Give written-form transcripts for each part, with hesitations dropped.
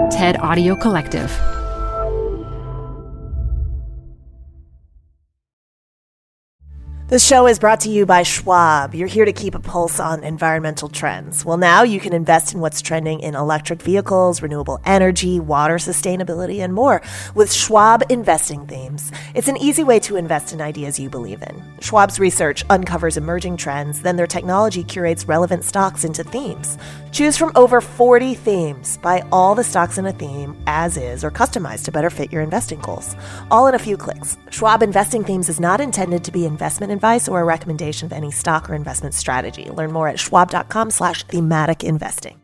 TED Audio Collective. This show is brought to you by Schwab. You're here to keep a pulse on environmental trends. Well, now you can invest in what's trending in electric vehicles, renewable energy, water sustainability, and more with Schwab Investing Themes. It's an easy way to invest in ideas you believe in. Schwab's research uncovers emerging trends, then their technology curates relevant stocks into themes. Choose from over 40 themes. Buy all the stocks in a theme as is or customized to better fit your investing goals. All in a few clicks. Schwab Investing Themes is not intended to be investment advice or a recommendation of any stock or investment strategy. Learn more at schwab.com/thematic investing.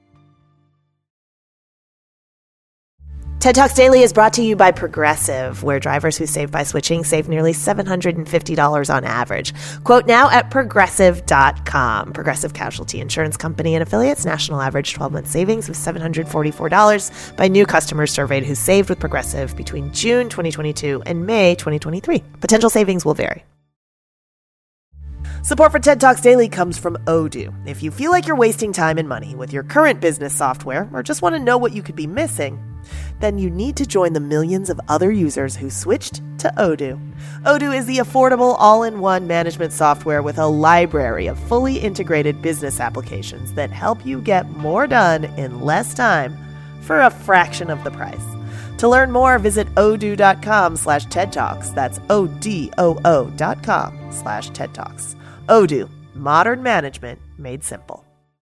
TED Talks Daily is brought to you by Progressive, where drivers who save by switching save nearly $750 on average. Quote now at Progressive.com. Progressive Casualty Insurance Company and affiliates. National average 12-month savings of $744 by new customers surveyed who saved with Progressive between June 2022 and May 2023. Potential savings will vary. Support for TED Talks Daily comes from Odoo. If you feel like you're wasting time and money with your current business software or just want to know what you could be missing, then you need to join the millions of other users who switched to Odoo. Odoo is the affordable all-in-one management software with a library of fully integrated business applications that help you get more done in less time for a fraction of the price. To learn more, visit odoo.com/TED Talks. That's ODOO.com/TED Talks. Odoo, modern management made simple.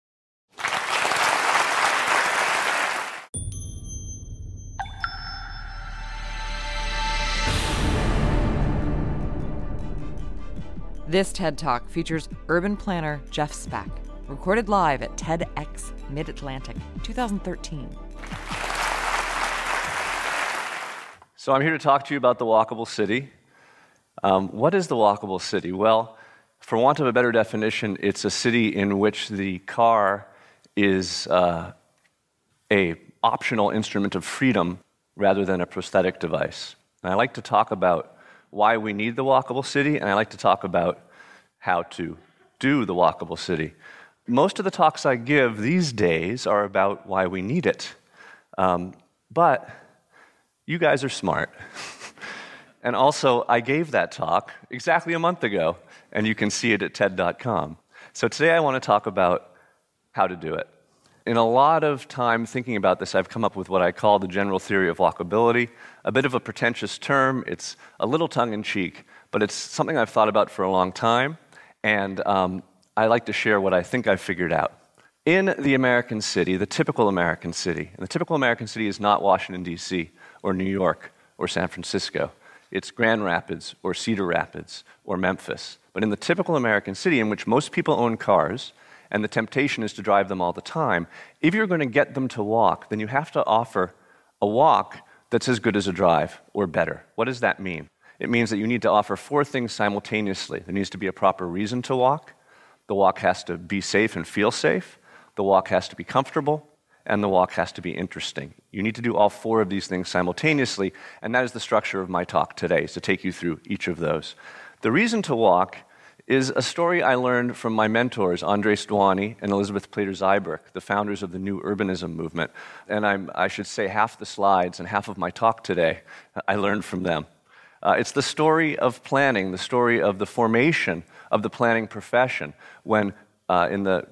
This TED Talk features urban planner Jeff Speck, recorded live at TEDx Mid-Atlantic 2013. So I'm here to talk to you about the walkable city. What is the walkable city? Well, for want of a better definition, it's a city in which the car is a optional instrument of freedom rather than a prosthetic device. And I like to talk about why we need the walkable city, and I like to talk about how to do the walkable city. Most of the talks I give these days are about why we need it. But you guys are smart. And also, I gave that talk exactly a month ago, and you can see it at TED.com. So today I want to talk about how to do it. In a lot of time thinking about this, I've come up with what I call the general theory of walkability, a bit of a pretentious term. It's a little tongue-in-cheek, but it's something I've thought about for a long time, and I like to share what I think I've figured out. In the American city, the typical American city, and the typical American city is not Washington, D.C., or New York, or San Francisco. It's Grand Rapids, or Cedar Rapids, or Memphis. But in the typical American city, in which most people own cars, and the temptation is to drive them all the time, if you're going to get them to walk, then you have to offer a walk that's as good as a drive, or better. What does that mean? It means that you need to offer 4 things simultaneously. There needs to be a proper reason to walk. The walk has to be safe and feel safe. The walk has to be comfortable. And the walk has to be interesting. You need to do all 4 of these things simultaneously, and that is the structure of my talk today, is to take you through each of those. The reason to walk is a story I learned from my mentors, Andres Duany and Elizabeth Plater-Zyberk, the founders of the New Urbanism movement. And I should say half the slides and half of my talk today I learned from them. It's the story of planning, the story of the formation of the planning profession, when in the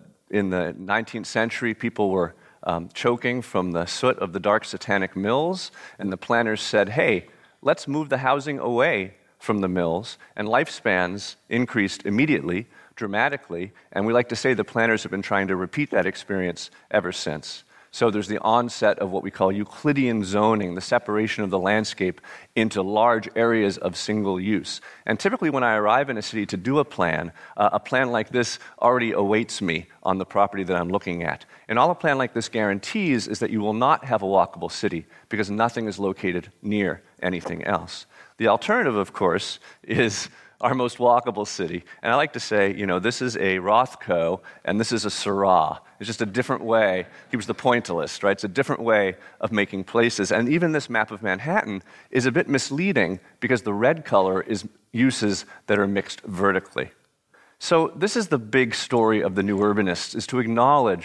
19th century people were choking from the soot of the dark satanic mills, and the planners said, hey, let's move the housing away from the mills, and lifespans increased immediately, dramatically, and we like to say the planners have been trying to repeat that experience ever since. So there's the onset of what we call Euclidean zoning, the separation of the landscape into large areas of single use. And typically when I arrive in a city to do a plan like this already awaits me on the property that I'm looking at. And all a plan like this guarantees is that you will not have a walkable city because nothing is located near anything else. The alternative, of course, is our most walkable city. And I like to say, this is a Rothko and this is a Syrah. It's just a different way. He was the pointillist, right? It's a different way of making places. And even this map of Manhattan is a bit misleading because the red color is uses that are mixed vertically. So this is the big story of the New Urbanists, is to acknowledge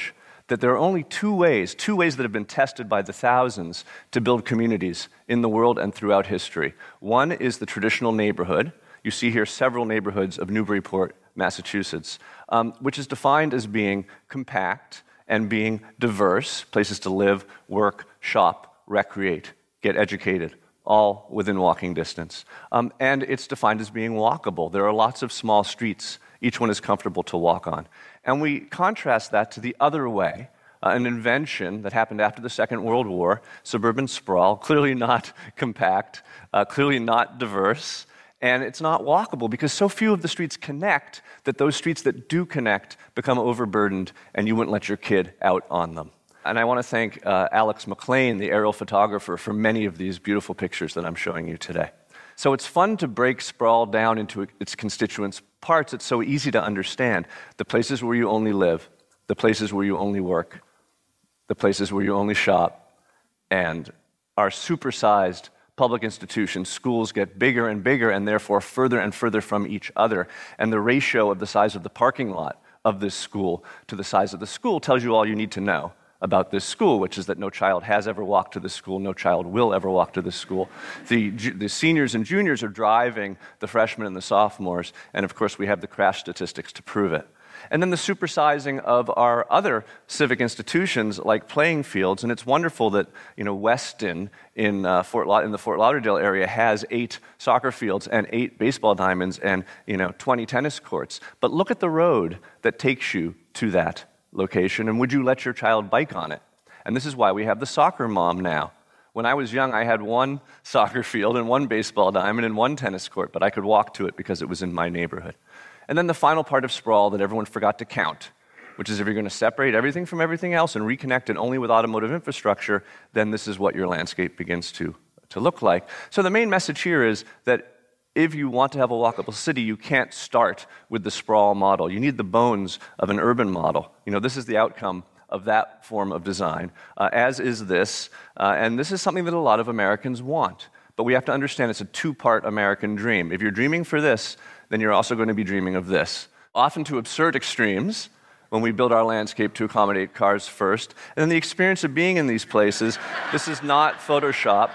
that there are only two ways that have been tested by the thousands to build communities in the world and throughout history. One is the traditional neighborhood. You see here several neighborhoods of Newburyport, Massachusetts, which is defined as being compact and being diverse, places to live, work, shop, recreate, get educated, all within walking distance. And it's defined as being walkable. There are lots of small streets. Each one is comfortable to walk on. And we contrast that to the other way, an invention that happened after the Second World War, suburban sprawl, clearly not compact, clearly not diverse, and it's not walkable because so few of the streets connect that those streets that do connect become overburdened and you wouldn't let your kid out on them. And I want to thank Alex McLean, the aerial photographer, for many of these beautiful pictures that I'm showing you today. So it's fun to break sprawl down into its constituent parts. It's so easy to understand. The places where you only live, the places where you only work, the places where you only shop, and our supersized public institutions, schools get bigger and bigger and therefore further and further from each other. And the ratio of the size of the parking lot of this school to the size of the school tells you all you need to know about this school, which is that no child has ever walked to this school, no child will ever walk to this school. The seniors and juniors are driving the freshmen and the sophomores, and of course we have the crash statistics to prove it. And then the supersizing of our other civic institutions like playing fields, and it's wonderful that Weston in the Fort Lauderdale area has 8 soccer fields and 8 baseball diamonds and 20 tennis courts. But look at the road that takes you to that location, and would you let your child bike on it? And this is why we have the soccer mom now. When I was young, I had 1 soccer field and 1 baseball diamond and 1 tennis court, but I could walk to it because it was in my neighborhood. And then the final part of sprawl that everyone forgot to count, which is if you're going to separate everything from everything else and reconnect it only with automotive infrastructure, then this is what your landscape begins to look like. So the main message here is that if you want to have a walkable city, you can't start with the sprawl model. You need the bones of an urban model. This is the outcome of that form of design, as is this. And this is something that a lot of Americans want. But we have to understand it's a 2-part American dream. If you're dreaming for this, then you're also going to be dreaming of this. Often to absurd extremes, when we build our landscape to accommodate cars first. And then the experience of being in these places, this is not Photoshop.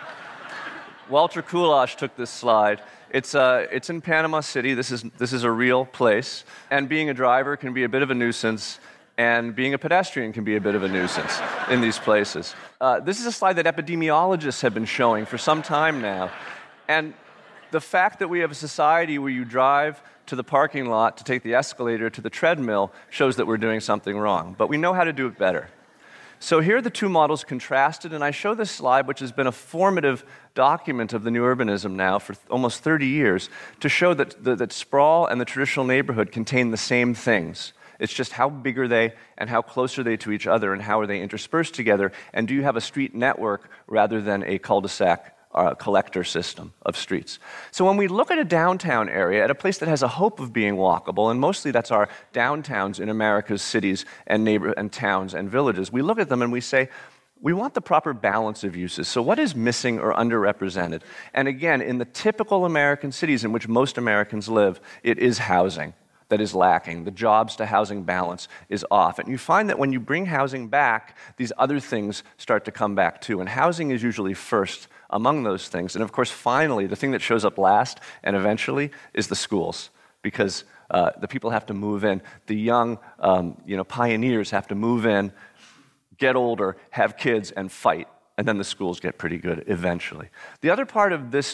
Walter Kulash took this slide. It's in Panama City. This is a real place. And being a driver can be a bit of a nuisance, and being a pedestrian can be a bit of a nuisance in these places. This is a slide that epidemiologists have been showing for some time now. And the fact that we have a society where you drive to the parking lot to take the escalator to the treadmill shows that we're doing something wrong. But we know how to do it better. So here are the 2 models contrasted, and I show this slide, which has been a formative document of the new urbanism now for almost 30 years, to show that sprawl and the traditional neighborhood contain the same things. It's just how big are they and how close are they to each other and how are they interspersed together, and do you have a street network rather than a cul-de-sac collector system of streets. So when we look at a downtown area, at a place that has a hope of being walkable, and mostly that's our downtowns in America's cities and towns and villages, we look at them and we say, we want the proper balance of uses. So what is missing or underrepresented? And again, in the typical American cities in which most Americans live, it is housing that is lacking. The jobs to housing balance is off. And you find that when you bring housing back, these other things start to come back too. And housing is usually first among those things. And of course, finally, the thing that shows up last and eventually is the schools, because the people have to move in. The young pioneers have to move in, get older, have kids, and fight. And then the schools get pretty good eventually. The other part of this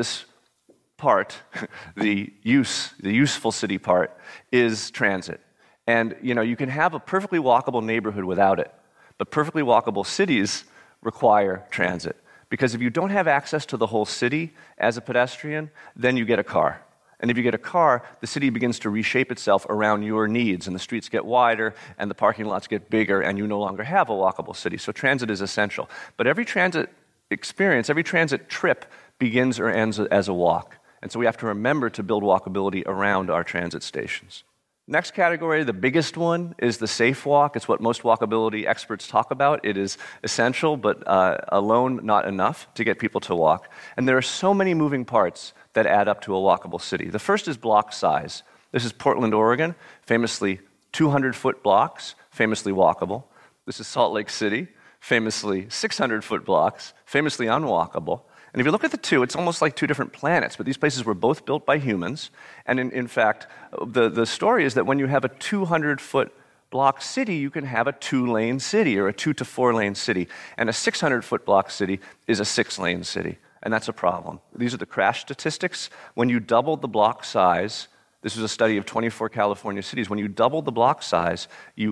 part, the useful city part, is transit. And you can have a perfectly walkable neighborhood without it, but perfectly walkable cities require transit. Because if you don't have access to the whole city as a pedestrian, then you get a car. And if you get a car, the city begins to reshape itself around your needs, and the streets get wider, and the parking lots get bigger, and you no longer have a walkable city. So transit is essential. But every transit experience, every transit trip begins or ends as a walk. And so we have to remember to build walkability around our transit stations. Next category, the biggest one, is the safe walk. It's what most walkability experts talk about. It is essential, but alone not enough to get people to walk. And there are so many moving parts that add up to a walkable city. The first is block size. This is Portland, Oregon, famously 200-foot blocks, famously walkable. This is Salt Lake City, famously 600-foot blocks, famously unwalkable. And if you look at the two, it's almost like two different planets, but these places were both built by humans. And in fact, the story is that when you have a 200-foot block city, you can have a 2-lane city or a 2 to 4-lane city. And a 600-foot block city is a 6-lane city. And that's a problem. These are the crash statistics. When you double the block size, this was a study of 24 California cities, when you double the block size, you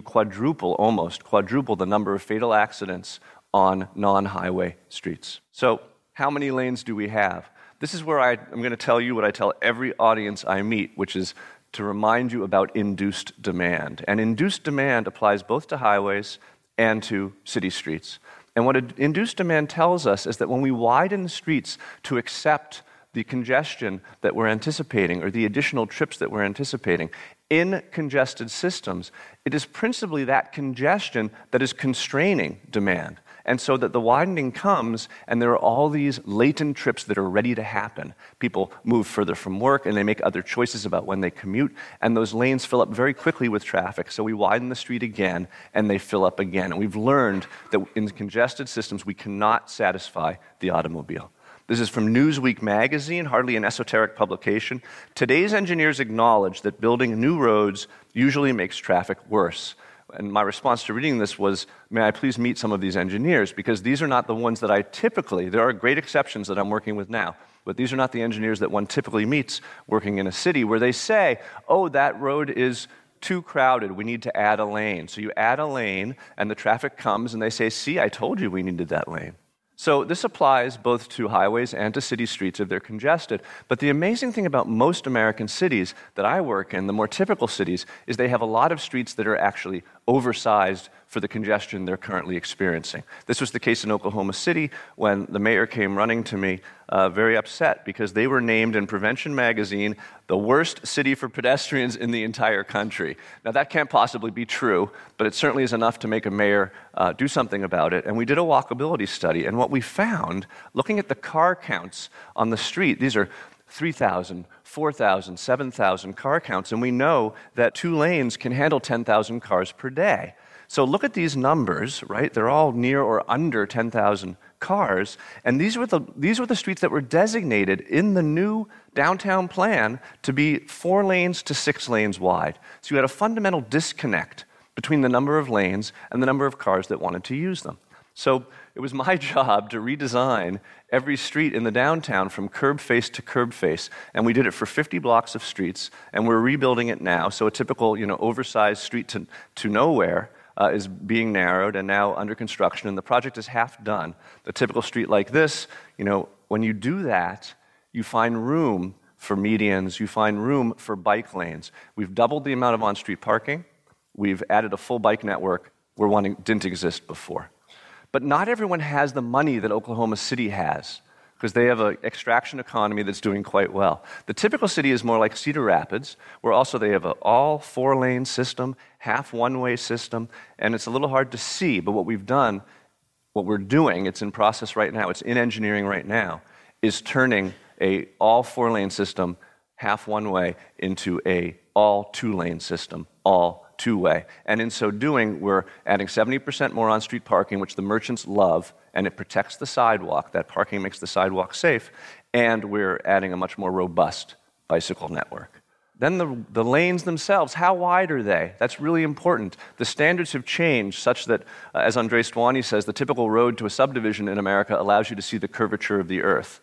almost quadruple the number of fatal accidents on non-highway streets. So how many lanes do we have? This is where I'm going to tell you what I tell every audience I meet, which is to remind you about induced demand. And induced demand applies both to highways and to city streets. And what induced demand tells us is that when we widen the streets to accept the congestion that we're anticipating or the additional trips that we're anticipating in congested systems, it is principally that congestion that is constraining demand. And so that the widening comes, and there are all these latent trips that are ready to happen. People move further from work, and they make other choices about when they commute, and those lanes fill up very quickly with traffic. So we widen the street again, and they fill up again. And we've learned that in congested systems, we cannot satisfy the automobile. This is from Newsweek magazine, hardly an esoteric publication. Today's engineers acknowledge that building new roads usually makes traffic worse. And my response to reading this was, may I please meet some of these engineers? Because these are not the ones that I typically, there are great exceptions that I'm working with now, but these are not the engineers that one typically meets working in a city where they say, oh, that road is too crowded, we need to add a lane. So you add a lane, and the traffic comes, and they say, see, I told you we needed that lane. So this applies both to highways and to city streets if they're congested. But the amazing thing about most American cities that I work in, the more typical cities, is they have a lot of streets that are actually oversized for the congestion they're currently experiencing. This was the case in Oklahoma City when the mayor came running to me very upset because they were named in Prevention Magazine the worst city for pedestrians in the entire country. Now that can't possibly be true, but it certainly is enough to make a mayor do something about it. And we did a walkability study, and what we found, looking at the car counts on the street, these are 3,000, 4,000, 7,000 car counts, and we know that 2 lanes can handle 10,000 cars per day. So look at these numbers, right? They're all near or under 10,000 cars, and these were the streets that were designated in the new downtown plan to be 4 lanes to 6 lanes wide. So you had a fundamental disconnect between the number of lanes and the number of cars that wanted to use them. So it was my job to redesign every street in the downtown from curb face to curb face, and we did it for 50 blocks of streets, and we're rebuilding it now. So a typical, oversized street to nowhere is being narrowed and now under construction, and the project is half done. The typical street like this, when you do that, you find room for medians, you find room for bike lanes. We've doubled the amount of on-street parking. We've added a full bike network where one didn't exist before. But not everyone has the money that Oklahoma City has, because they have an extraction economy that's doing quite well. The typical city is more like Cedar Rapids, where also they have an all 4-lane system, half one-way system, and it's a little hard to see, but what we're doing, it's in process right now, it's in engineering right now, is turning a all 4-lane system, half one-way, into a all 2-lane system, all 2-way. And in so doing, we're adding 70% more on-street parking, which the merchants love, and it protects the sidewalk. That parking makes the sidewalk safe, and we're adding a much more robust bicycle network. Then the lanes themselves, how wide are they? That's really important. The standards have changed such that, as Andres Duany says, the typical road to a subdivision in America allows you to see the curvature of the earth.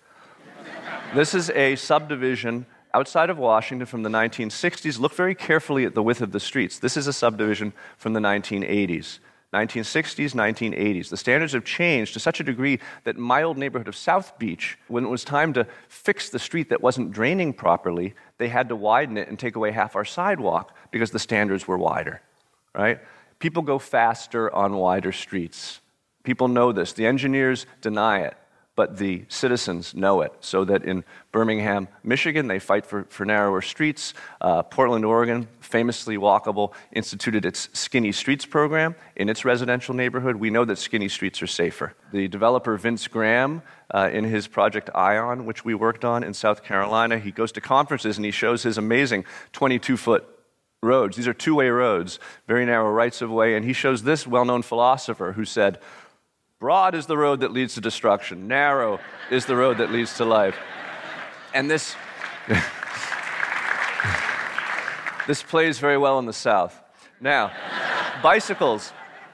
This is a subdivision outside of Washington from the 1960s. Look very carefully at the width of the streets. This is a subdivision from the 1980s. 1960s, 1980s. The standards have changed to such a degree that my old neighborhood of South Beach, when it was time to fix the street that wasn't draining properly, they had to widen it and take away half our sidewalk because the standards were wider, right? People go faster on wider streets. People know this. The engineers deny it, but the citizens know it, so that in Birmingham, Michigan, they fight for narrower streets. Portland, Oregon, famously walkable, instituted its Skinny Streets program in its residential neighborhood. We know that skinny streets are safer. The developer Vince Graham, in his project Ion, which we worked on in South Carolina, he goes to conferences and he shows his amazing 22-foot roads. These are two-way roads, very narrow rights-of-way, and he shows this well-known philosopher who said, broad is the road that leads to destruction, narrow is the road that leads to life. And this this plays very well in the South. Now, bicycles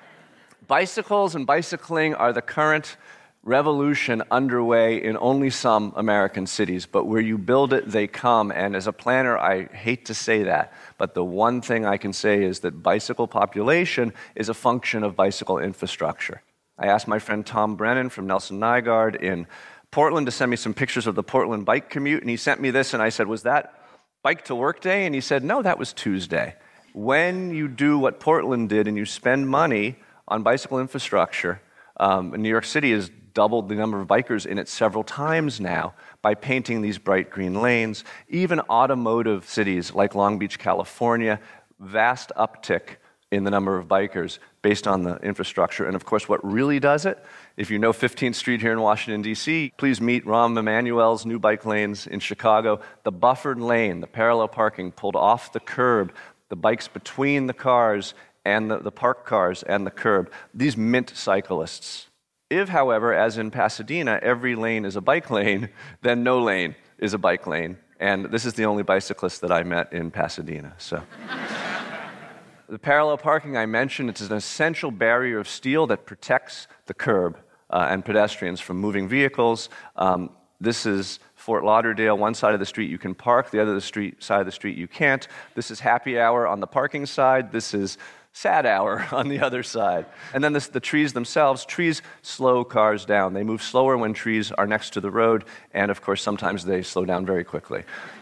and bicycling are the current revolution underway in only some American cities, but where you build it, they come. And as a planner, I hate to say that, but the one thing I can say is that bicycle population is a function of bicycle infrastructure. I asked my friend Tom Brennan from Nelson Nygaard in Portland to send me some pictures of the Portland bike commute, and he sent me this, and I said, was that bike to work day? And he said, no, that was Tuesday. When you do what Portland did and you spend money on bicycle infrastructure, New York City has doubled the number of bikers in it several times now by painting these bright green lanes. Even automotive cities like Long Beach, California, vast uptick in the number of bikers based on the infrastructure. And of course, what really does it, if you know 15th Street here in Washington, D.C., please meet Rahm Emanuel's new bike lanes in Chicago. The buffered lane, the parallel parking pulled off the curb, the bikes between the cars and the parked cars and the curb. These mint cyclists. If, however, as in Pasadena, every lane is a bike lane, then no lane is a bike lane. And this is the only bicyclist that I met in Pasadena. So, the parallel parking I mentioned, it's an essential barrier of steel that protects the curb and pedestrians from moving vehicles. This is Fort Lauderdale. One side of the street you can park, the other side of the street you can't. This is happy hour on the parking side. This is sad hour on the other side. And then the trees themselves, trees slow cars down. They move slower when trees are next to the road, and of course sometimes they slow down very quickly.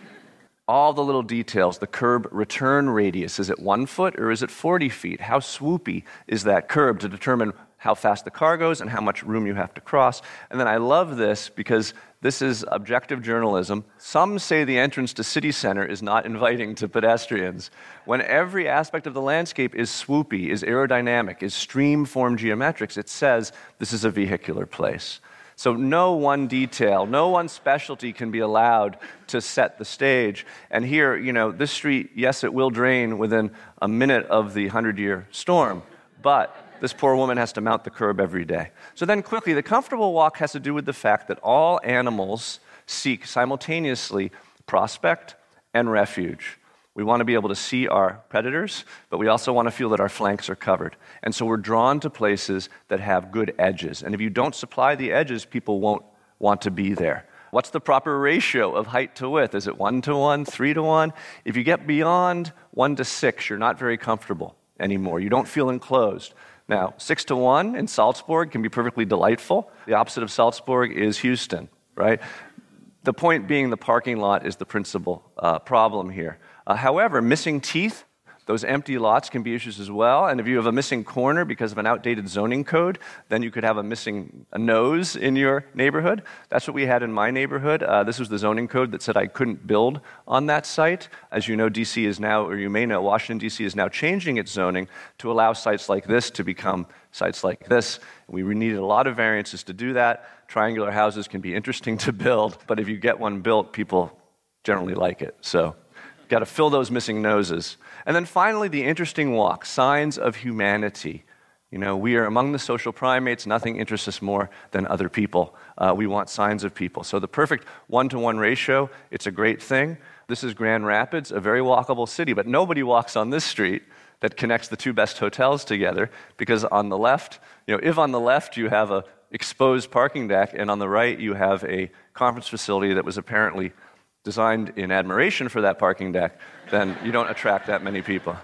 All the little details, the curb return radius, is it 1 foot or is it 40 feet? How swoopy is that curb to determine how fast the car goes and how much room you have to cross? And then I love this because this is objective journalism. Some say the entrance to City Center is not inviting to pedestrians. When every aspect of the landscape is swoopy, is aerodynamic, is stream-form geometrics, it says this is a vehicular place. So no one detail, no one specialty can be allowed to set the stage. And here, this street, yes, it will drain within a minute of the 100-year storm, but this poor woman has to mount the curb every day. So then quickly, the comfortable walk has to do with the fact that all animals seek simultaneously prospect and refuge. We want to be able to see our predators, but we also want to feel that our flanks are covered. And so we're drawn to places that have good edges. And if you don't supply the edges, people won't want to be there. What's the proper ratio of height to width? Is it 1-to-1, 3-to-1? If you get beyond 1-to-6, you're not very comfortable anymore. You don't feel enclosed. Now, 6-to-1 in Salzburg can be perfectly delightful. The opposite of Salzburg is Houston, right? The point being the parking lot is the principal problem here. However, missing teeth, those empty lots can be issues as well. And if you have a missing corner because of an outdated zoning code, then you could have a nose in your neighborhood. That's what we had in my neighborhood. This was the zoning code that said I couldn't build on that site. As you know, D.C. is now, or you may know, Washington, D.C. is now changing its zoning to allow sites like this to become sites like this. We needed a lot of variances to do that. Triangular houses can be interesting to build, but if you get one built, people generally like it. So got to fill those missing noses. And then finally, the interesting walk, signs of humanity. We are among the social primates. Nothing interests us more than other people. We want signs of people. So the perfect 1-to-1 ratio, it's a great thing. This is Grand Rapids, a very walkable city, but nobody walks on this street that connects the two best hotels together, because on the left, if on the left you have a exposed parking deck and on the right you have a conference facility that was apparently designed in admiration for that parking deck, then you don't attract that many people.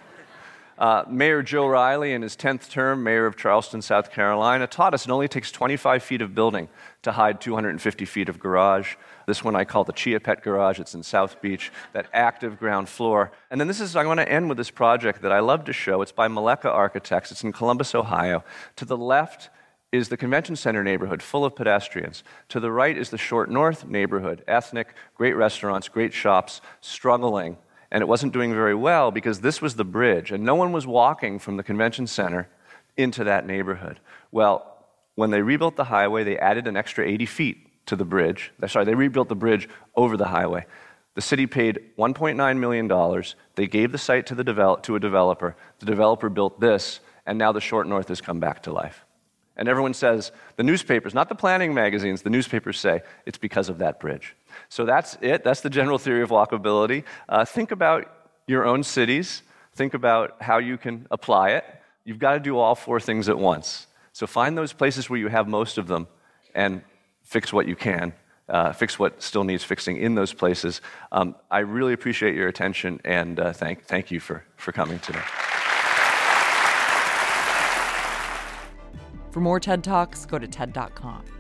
Mayor Joe Riley, in his 10th term, mayor of Charleston, South Carolina, taught us it only takes 25 feet of building to hide 250 feet of garage. This one I call the Chia Pet Garage. It's in South Beach, that active ground floor. And then I want to end with this project that I love to show. It's by Maleka Architects. It's in Columbus, Ohio. To the left is the convention center neighborhood, full of pedestrians. To the right is the Short North neighborhood, ethnic, great restaurants, great shops, struggling. And it wasn't doing very well because this was the bridge, and no one was walking from the convention center into that neighborhood. Well, when they rebuilt the highway, they added an extra 80 feet to the bridge. They rebuilt the bridge over the highway. The city paid $1.9 million. They gave the site to a developer. The developer built this, and now the Short North has come back to life. And everyone says, the newspapers, not the planning magazines, the newspapers say it's because of that bridge. So that's it. That's the general theory of walkability. Think about your own cities. Think about how you can apply it. You've got to do all four things at once. So find those places where you have most of them and fix what you can. Fix what still needs fixing in those places. I really appreciate your attention, and thank you for coming today. For more TED Talks, go to TED.com.